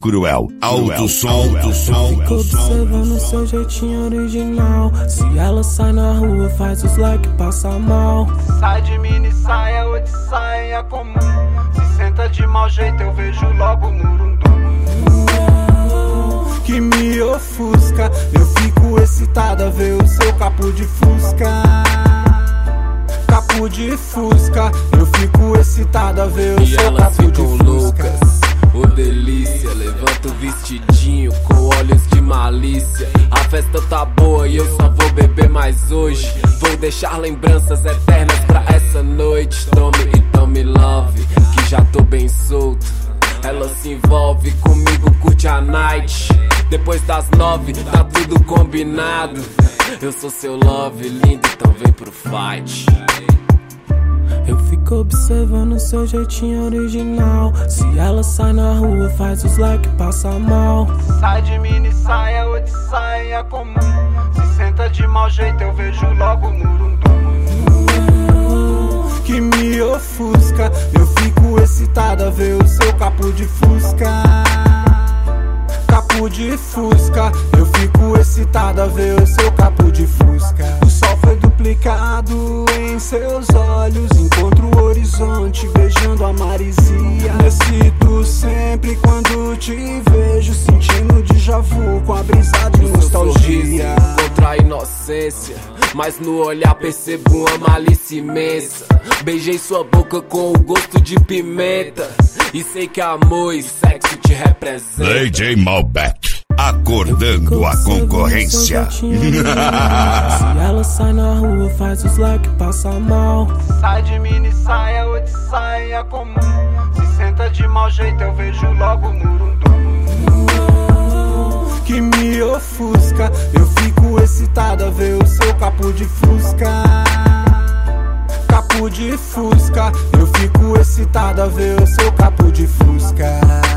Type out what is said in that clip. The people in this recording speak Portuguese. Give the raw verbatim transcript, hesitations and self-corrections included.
Cruel, alto som, alto som. Fico observando seu jeitinho original. Se ela sai na rua, faz os like, passa mal. Sai de mini saia ou de saia comum. Se senta de mau jeito, eu vejo logo o murundum. Que me ofusca, eu fico excitada a ver o seu capo de fusca. Capo de fusca, eu fico excitada a ver o e seu elas capo de ficam fusca. loucas, ô delícia, levanta o vestidinho com olhos de malícia. A festa tá boa e eu só vou beber mais hoje. Vou deixar lembranças eternas pra essa noite. Tome e tome love, que já tô bem solto. Ela se envolve comigo, curte a night. Depois das nove, tá tudo combinado. Eu sou seu love lindo, então vem pro fight. Eu fico observando seu jeitinho original. Se ela sai na rua, faz os like, passa mal. Sai de mini saia ou de saia comum. Se senta de mau jeito, eu vejo logo o murundum. Que me ofusca, eu fico excitada a ver o seu capo de fusca. Capo de fusca, eu fico excitada a ver o seu capo de fusca. O sol foi duplicado em seus olhos. Encontro o horizonte beijando a marisia. Necessito sempre quando te vejo, sentindo déjà vu com a brisa de nostalgia. Contra a inocência, mas no olhar percebo uma malícia imensa. Beijei sua boca com o gosto de pimenta e sei que amor e sexo te representam. D J Malbec, acordando a concorrência. Se ela sai na rua, faz os like, passa mal. Sai de mini saia ou de saia comum. Se senta de mau jeito, eu vejo logo o murundum. Que me ofusca, eu fico excitada a ver o seu capo de fusca. Capo de fusca, eu fico excitada a ver o seu capo de fusca.